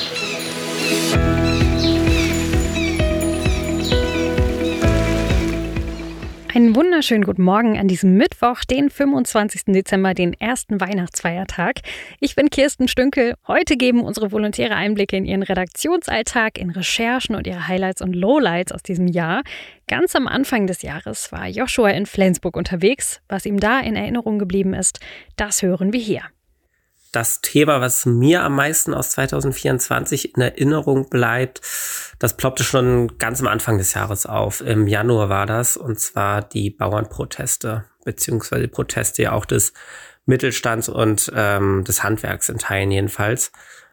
Einen wunderschönen guten Morgen an diesem Mittwoch, den 25. Dezember, den ersten Weihnachtsfeiertag. Ich bin Kirsten Stünkel. Heute geben unsere Volontäre Einblicke in ihren Redaktionsalltag, in Recherchen und ihre Highlights und Lowlights aus diesem Jahr. Ganz am Anfang des Jahres war Joshua in Flensburg unterwegs. Was ihm da in Erinnerung geblieben ist, das hören wir hier. Das Thema, was mir am meisten aus 2024 in Erinnerung bleibt, das ploppte schon ganz am Anfang des Jahres auf. Im Januar war das, und zwar die Bauernproteste, beziehungsweise Proteste ja auch des Mittelstands und des Handwerks in Teilen jedenfalls.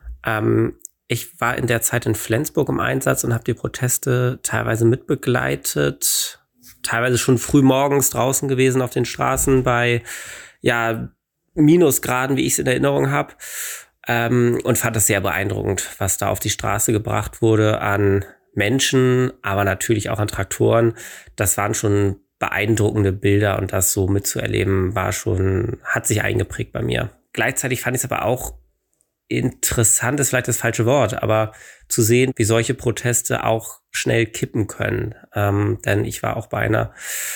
Ich war in der Zeit in Flensburg im Einsatz und habe die Proteste teilweise mitbegleitet, teilweise schon früh morgens draußen gewesen auf den Straßen bei, Minusgraden, wie ich es in Erinnerung habe, und fand das sehr beeindruckend, was da auf die Straße gebracht wurde an Menschen, aber natürlich auch an Traktoren. Das waren schon beeindruckende Bilder, und das so mitzuerleben hat sich eingeprägt bei mir. Gleichzeitig fand ich es aber auch interessant, ist vielleicht das falsche Wort, aber zu sehen, wie solche Proteste auch schnell kippen können. Denn ich war auch bei einer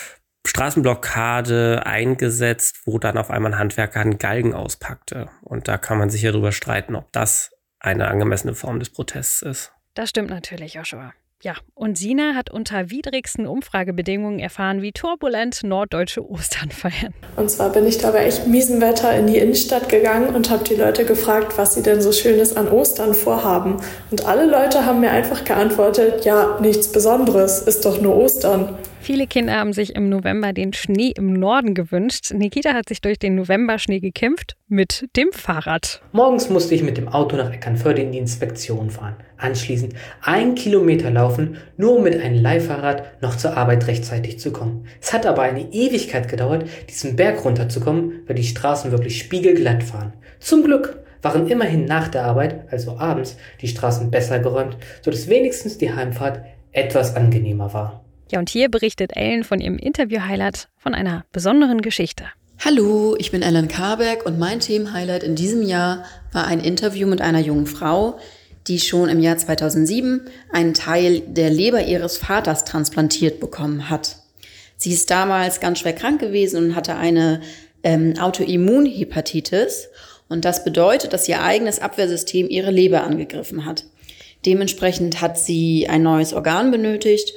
Straßenblockade eingesetzt, wo dann auf einmal ein Handwerker einen Galgen auspackte. Und da kann man sich ja drüber streiten, ob das eine angemessene Form des Protests ist. Das stimmt natürlich, Joshua. Ja, und Sina hat unter widrigsten Umfragebedingungen erfahren, wie turbulent Norddeutsche Ostern feiern. Und zwar bin ich da bei echt miesem Wetter in die Innenstadt gegangen und habe die Leute gefragt, was sie denn so Schönes an Ostern vorhaben. Und alle Leute haben mir einfach geantwortet, ja, nichts Besonderes, ist doch nur Ostern. Viele Kinder haben sich im November den Schnee im Norden gewünscht. Nikita hat sich durch den Novemberschnee gekämpft mit dem Fahrrad. Morgens musste ich mit dem Auto nach Eckernförde in die Inspektion fahren. Anschließend 1 Kilometer laufen, nur um mit einem Leihfahrrad noch zur Arbeit rechtzeitig zu kommen. Es hat aber eine Ewigkeit gedauert, diesen Berg runterzukommen, weil die Straßen wirklich spiegelglatt waren. Zum Glück waren immerhin nach der Arbeit, also abends, die Straßen besser geräumt, sodass wenigstens die Heimfahrt etwas angenehmer war. Ja, und hier berichtet Ellen von ihrem Interview-Highlight von einer besonderen Geschichte. Hallo, ich bin Ellen Karberg und mein Themenhighlight in diesem Jahr war ein Interview mit einer jungen Frau, die schon im Jahr 2007 einen Teil der Leber ihres Vaters transplantiert bekommen hat. Sie ist damals ganz schwer krank gewesen und hatte eine Autoimmunhepatitis, und das bedeutet, dass ihr eigenes Abwehrsystem ihre Leber angegriffen hat. Dementsprechend hat sie ein neues Organ benötigt.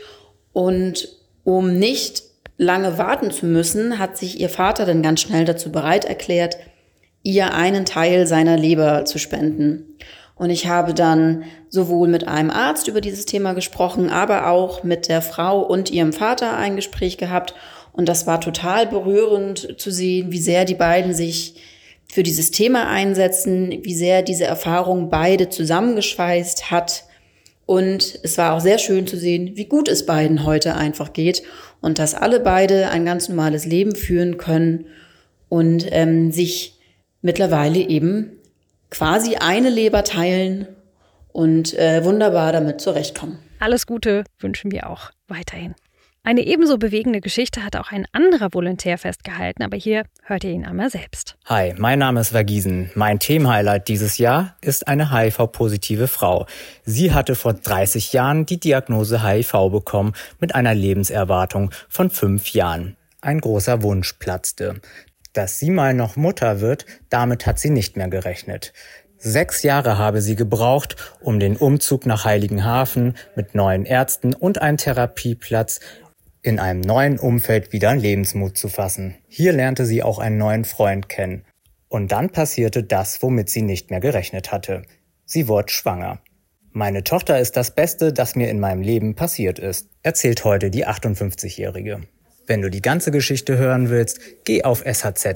Und um nicht lange warten zu müssen, hat sich ihr Vater dann ganz schnell dazu bereit erklärt, ihr einen Teil seiner Leber zu spenden. Und ich habe dann sowohl mit einem Arzt über dieses Thema gesprochen, aber auch mit der Frau und ihrem Vater ein Gespräch gehabt. Und das war total berührend zu sehen, wie sehr die beiden sich für dieses Thema einsetzen, wie sehr diese Erfahrung beide zusammengeschweißt hat. Und es war auch sehr schön zu sehen, wie gut es beiden heute einfach geht und dass alle beide ein ganz normales Leben führen können und sich mittlerweile eben quasi eine Leber teilen und wunderbar damit zurechtkommen. Alles Gute wünschen wir auch weiterhin. Eine ebenso bewegende Geschichte hat auch ein anderer Volontär festgehalten, aber hier hört ihr ihn einmal selbst. Hi, mein Name ist Vergiesen. Mein Themenhighlight dieses Jahr ist eine HIV-positive Frau. Sie hatte vor 30 Jahren die Diagnose HIV bekommen mit einer Lebenserwartung von 5 Jahren. Ein großer Wunsch platzte. Dass sie mal noch Mutter wird, damit hat sie nicht mehr gerechnet. 6 Jahre habe sie gebraucht, um den Umzug nach Heiligenhafen mit neuen Ärzten und einem Therapieplatz in einem neuen Umfeld wieder an Lebensmut zu fassen. Hier lernte sie auch einen neuen Freund kennen. Und dann passierte das, womit sie nicht mehr gerechnet hatte. Sie wurde schwanger. Meine Tochter ist das Beste, das mir in meinem Leben passiert ist, erzählt heute die 58-Jährige. Wenn du die ganze Geschichte hören willst, geh auf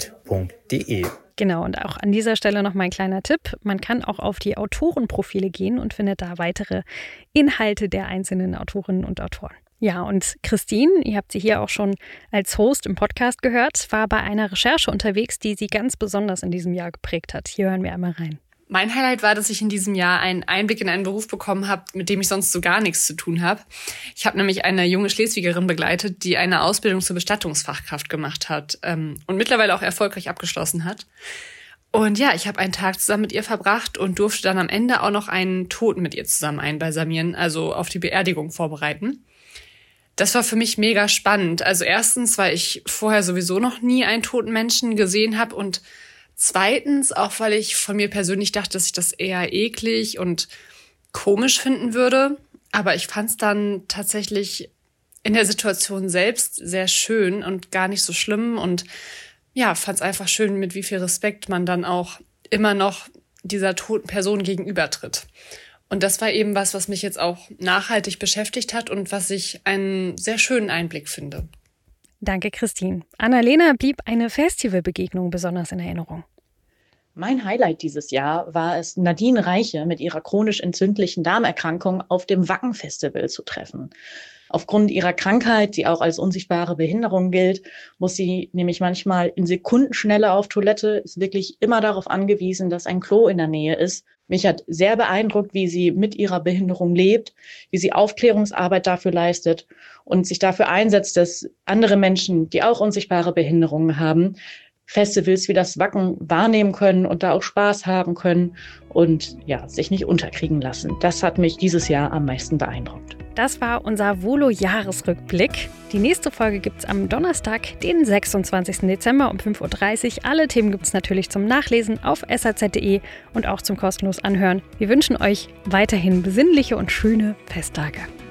shz.de. Genau, und auch an dieser Stelle noch mal ein kleiner Tipp. Man kann auch auf die Autorenprofile gehen und findet da weitere Inhalte der einzelnen Autorinnen und Autoren. Ja, und Christine, ihr habt sie hier auch schon als Host im Podcast gehört, war bei einer Recherche unterwegs, die sie ganz besonders in diesem Jahr geprägt hat. Hier hören wir einmal rein. Mein Highlight war, dass ich in diesem Jahr einen Einblick in einen Beruf bekommen habe, mit dem ich sonst so gar nichts zu tun habe. Ich habe nämlich eine junge Schleswigerin begleitet, die eine Ausbildung zur Bestattungsfachkraft gemacht hat und mittlerweile auch erfolgreich abgeschlossen hat. Und ja, ich habe einen Tag zusammen mit ihr verbracht und durfte dann am Ende auch noch einen Toten mit ihr zusammen einbalsamieren, also auf die Beerdigung vorbereiten. Das war für mich mega spannend. Also erstens, weil ich vorher sowieso noch nie einen toten Menschen gesehen habe und zweitens auch, weil ich von mir persönlich dachte, dass ich das eher eklig und komisch finden würde. Aber ich fand es dann tatsächlich in der Situation selbst sehr schön und gar nicht so schlimm und ja, fand es einfach schön, mit wie viel Respekt man dann auch immer noch dieser toten Person gegenübertritt. Und das war eben was mich jetzt auch nachhaltig beschäftigt hat und was ich einen sehr schönen Einblick finde. Danke, Christine. Annalena, blieb eine Festivalbegegnung besonders in Erinnerung? Mein Highlight dieses Jahr war es, Nadine Reiche mit ihrer chronisch entzündlichen Darmerkrankung auf dem Wacken-Festival zu treffen. Aufgrund ihrer Krankheit, die auch als unsichtbare Behinderung gilt, muss sie nämlich manchmal in Sekundenschnelle auf Toilette, ist wirklich immer darauf angewiesen, dass ein Klo in der Nähe ist. Mich hat sehr beeindruckt, wie sie mit ihrer Behinderung lebt, wie sie Aufklärungsarbeit dafür leistet und sich dafür einsetzt, dass andere Menschen, die auch unsichtbare Behinderungen haben, Festivals wie das Wacken wahrnehmen können und da auch Spaß haben können und ja, sich nicht unterkriegen lassen. Das hat mich dieses Jahr am meisten beeindruckt. Das war unser Volo-Jahresrückblick. Die nächste Folge gibt es am Donnerstag, den 26. Dezember um 5.30 Uhr. Alle Themen gibt es natürlich zum Nachlesen auf saz.de und auch zum kostenlos Anhören. Wir wünschen euch weiterhin besinnliche und schöne Festtage.